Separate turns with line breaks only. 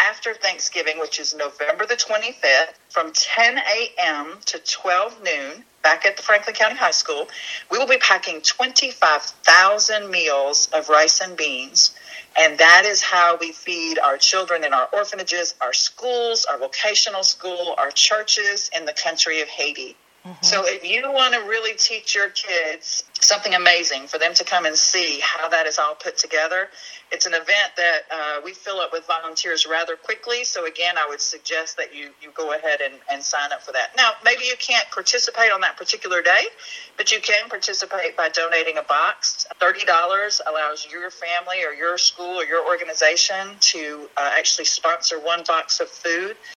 after Thanksgiving, which is November the 25th, from 10 a.m. to 12 noon, back at the Franklin County High School, we will be packing 25,000 meals of rice and beans. And that is how we feed our children in our orphanages, our schools, our vocational school, our churches in the country of Haiti. So if you want to really teach your kids something amazing for them to come and see how that is all put together, it's an event that we fill up with volunteers rather quickly. So again, I would suggest that you go ahead and sign up for that. Now, maybe you can't participate on that particular day, but you can participate by donating a box. $30 allows your family or your school or your organization to actually sponsor one box of food.